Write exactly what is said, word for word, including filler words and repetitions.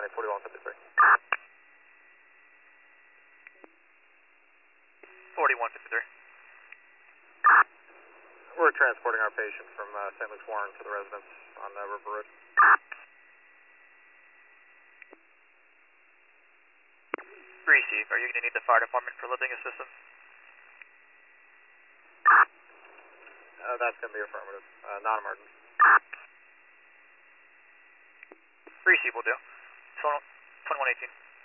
County forty-one fifty-three. forty-one fifty-three. We're transporting our patient from uh, Saint Luke's Warren to the residence on uh, River Road. Receive. Are you going to need the fire department for lifting assistance? Uh, that's going to be affirmative, uh, non-emergency. Receive will do. twenty-one eighteen.